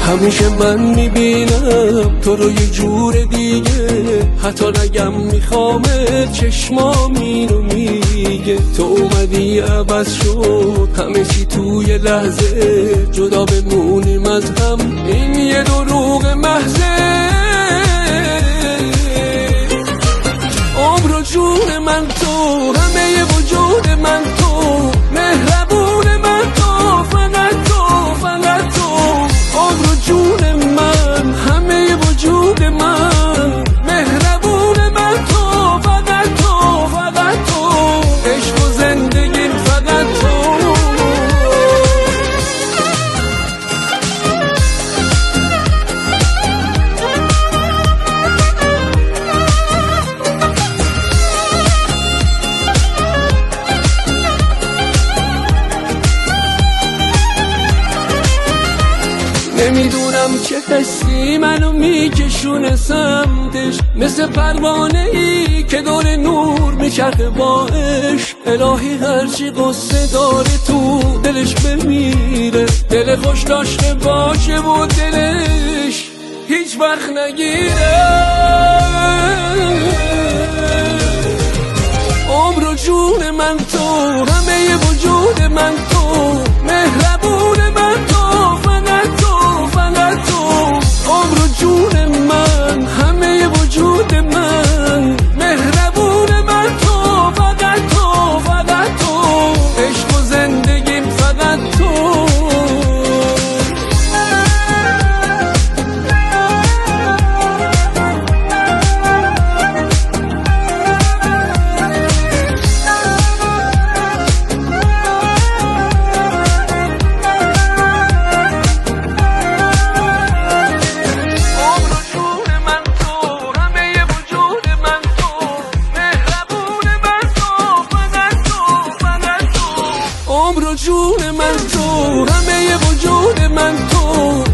همیشه من میبینم تو رو یه جور دیگه، حتی نگم میخوامت چشمام اینو میگه. تو اومدی عوض شد همه چی توی لحظه، جدا بمونیم از هم این یه دروغ محضه. عمر و جون من تو، همه وجود من تو، مهربون من تو، فقط تو، فقط تو. عمر و جون من، همه وجود من، مهربون من تو، فقط تو، فقط تو. عشق و زندگی فقط تو. نمیدونم چه حسی منو میکشونه سمتش، مثل پروانه ای که دور نور میچرخه با عشق. الهی هرچی قصه داره تو دلش بمیره، دل خوش داشته باشه و دلش هیچ وقت نگیره. عمر و جون من تو، همه وجود من تو، مهربون من تو، فقط تو، فقط تو. عمر و جون من، همه وجود من، مهربون من تو، فقط تو، فقط تو. عشق و زندگیم فقط تو. عمر و جون من تو، همه وجود من تو،